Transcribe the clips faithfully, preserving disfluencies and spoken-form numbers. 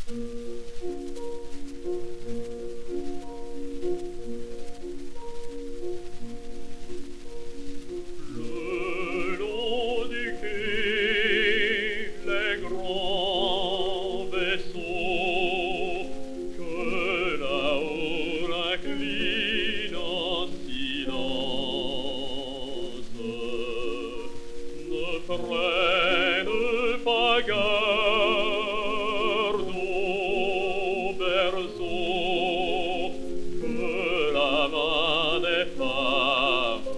Prenne pas garde au berceau, que la main des femmes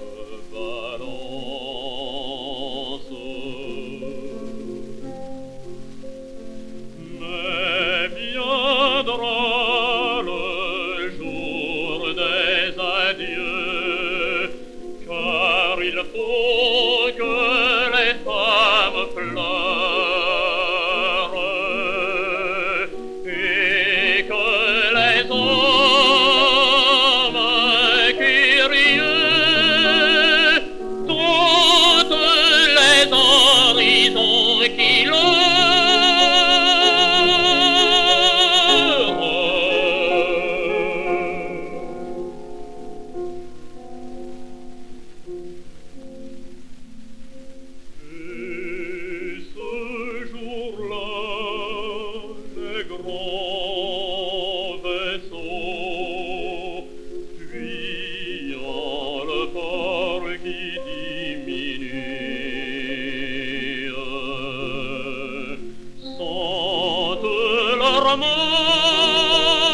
balance. Mais viendra le jour des adieux, car il faut que les femmes pleurent et que les hommes curieux tentent les horizons qui grand vaisseau, fuyant le port qui diminue, sentent leur mort.